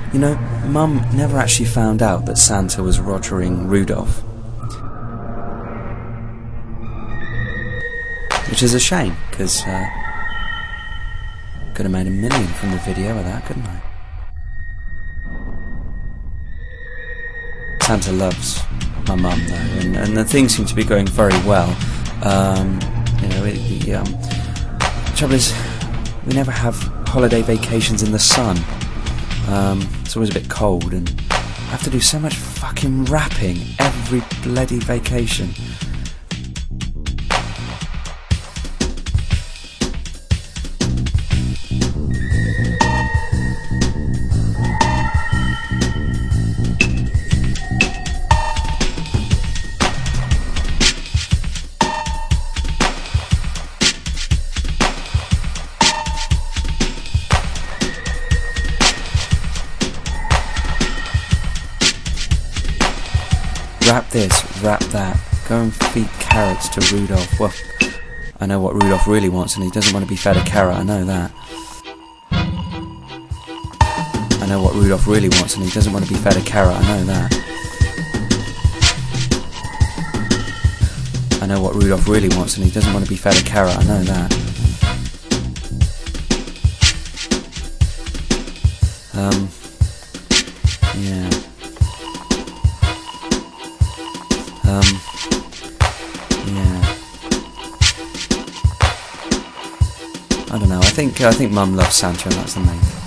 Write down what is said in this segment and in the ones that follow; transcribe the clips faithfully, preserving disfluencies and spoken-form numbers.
You know, Mum never actually found out that Santa was rogering Rudolph. Which is a shame, because uh, could have made a million from the video of that, couldn't I? Santa loves my mum though, and, and the things seem to be going very well. Um, you know, it, the um, trouble is, we never have holiday vacations in the sun. Um, it's always a bit cold, and I have to do so much fucking rapping every bloody vacation. Rap this, rap that, go and feed carrots to Rudolph. Well, I know what Rudolph really wants, and he doesn't want to be fed a carrot, I know that. I know what Rudolph really wants, and he doesn't want to be fed a carrot, I know that. I know what Rudolph really wants, and he doesn't want to be fed a carrot, I know that. Um, yeah. Um, yeah. I don't know. I think I think Mum loves Santa, and that's the main thing.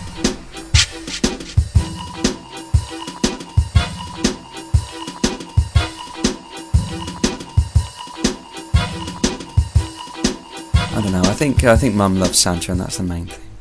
I don't know. I think I think Mum loves Santa, and that's the main thing.